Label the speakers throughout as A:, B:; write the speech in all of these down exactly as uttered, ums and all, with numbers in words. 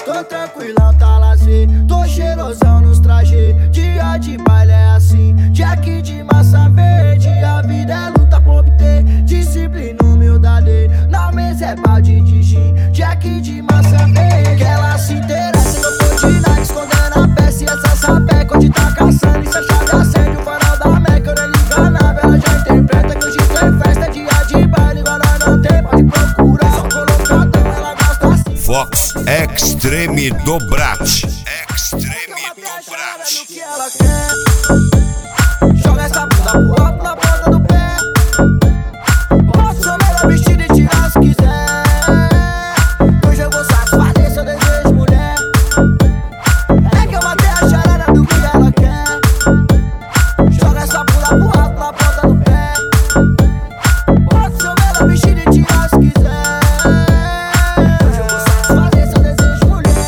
A: Tô tranquilão, tá lazer, tô cheirosão nos trajes. Dia de baile é assim, Jack de massa verde. A vida é luta por obter disciplina, humildade. Na mesa é balde de gin, Jack de massa verde. Que ela se interessa, eu tô de Nike, escondendo a peça. E essa sapeca onde tá caçando, e se a chave acende o farol da Meca. Eu nem liga nada, ela já interpreta que hoje tem festa. Dia de baile, igual nós não tem, pode procurar. Só colocadão, ela gosta assim.
B: Fox Extreme do Brat. Extreme do Brat.
A: Que ela quer. Joga essa bunda pro alto na ponta do pé. Posso ser melhor vestido e tirar se quiser. Hoje eu vou satisfazer seu desejo, mulher. É que eu matei a charada do que ela quer. Joga essa bunda pro alto na ponta do pé. Posso ser melhor vestido e tirar se quiser. Hoje eu vou satisfazer seu desejo, mulher.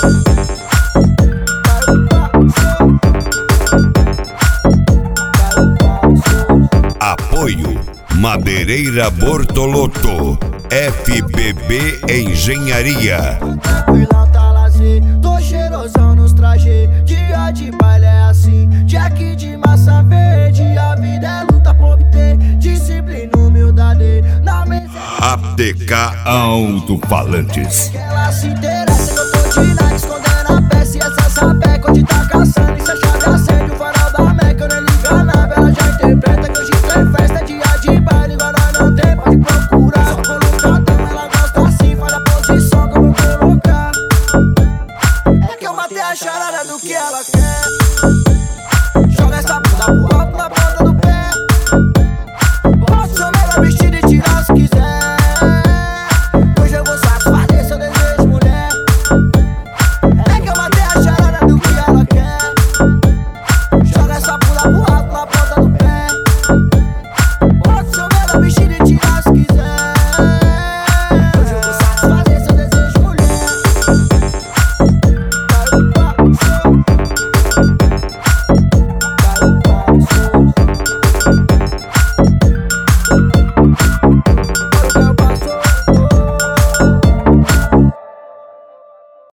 B: Apoio Madeireira Bortolotto, F B B Engenharia.
A: Tranquilão, tá lazer, tô cheirosão nos trajes. Dia de baile é assim, Jack de massa verde. A vida é luta por obter disciplina, humildade. Na mesa
B: A T K Alto-Falantes.
A: que ela se interessa, que eu tô de Nike, escondendo a peça. E essa sapeca onde tá caçando, e se a